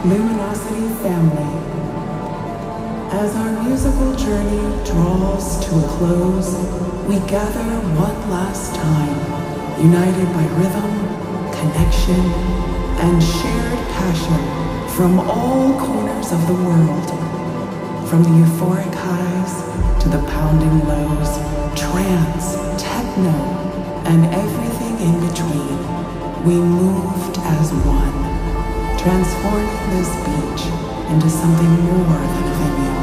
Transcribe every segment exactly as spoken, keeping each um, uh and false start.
Luminosity family, as our musical journey draws to a close, we gather one last time, united by rhythm, connection, and shared passion from all corners of the world. From the euphoric highs to the pounding lows, trance, techno, and everything in between, we moved as one, transforming this beach into something more than a venue.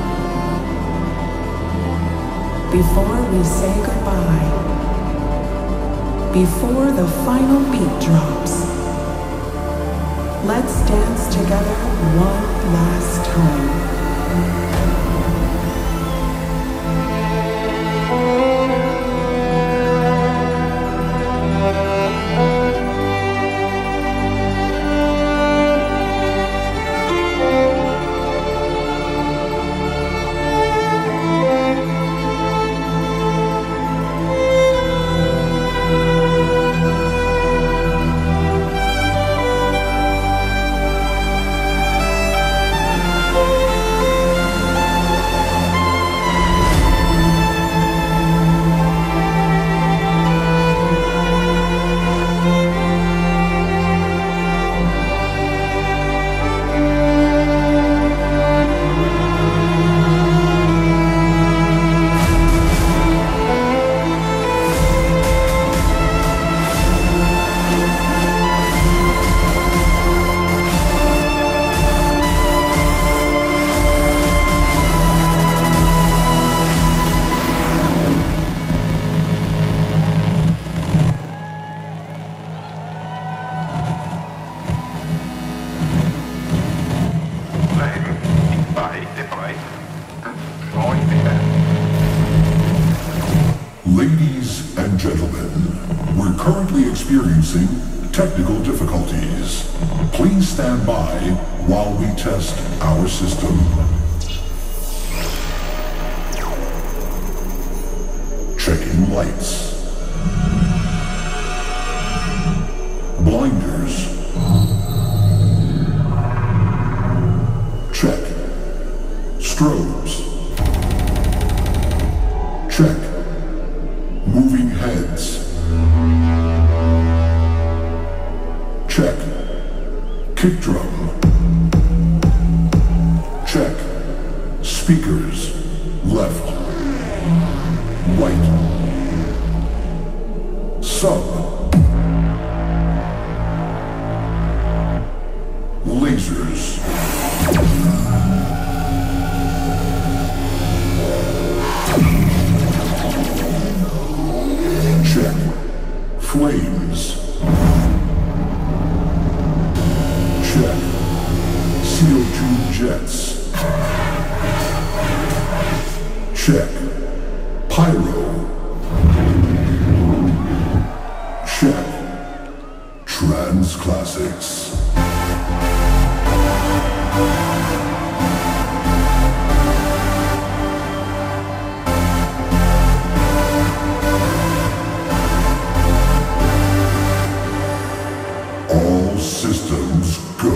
Before we say goodbye, before the final beat drops, let's dance together one last time. Ladies and gentlemen, we're currently experiencing technical difficulties. Please stand by while we test our system. Checking lights. Blinders. Check. Strobes. Check. Moving heads. Check. Kick drum. Check. Speakers. Left. Right. Sub. Lasers. Check. Flames. Check. C O two jets. Check. Pyro. Check. Trans Classics. All systems go.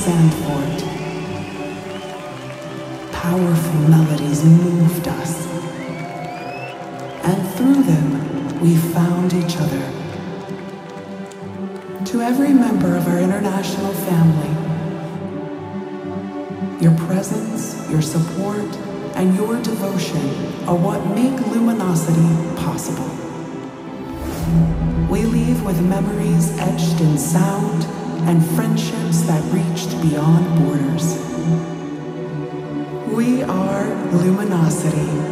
Sandfort. Powerful melodies moved us, and through them we found each other. To every member of our international family, your presence, your support, and your devotion are what make Luminosity possible. We leave with memories etched in sound and friendships that reached beyond borders. We are Luminosity.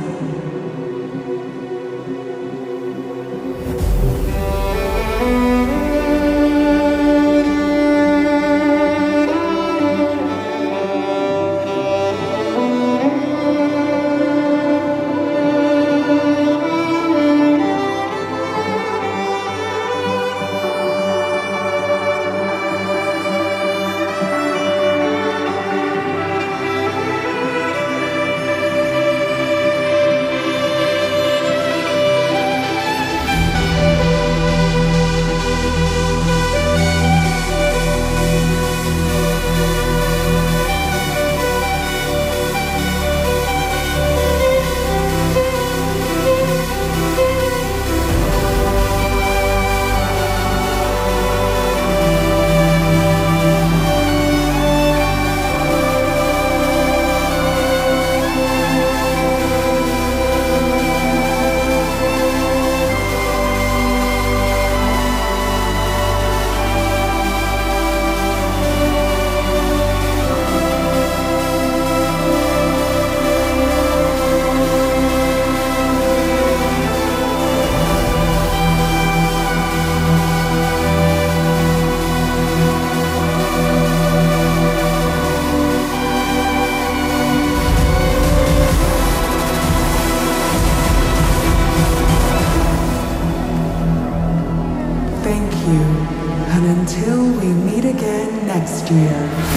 Thank you, and until we meet again next year.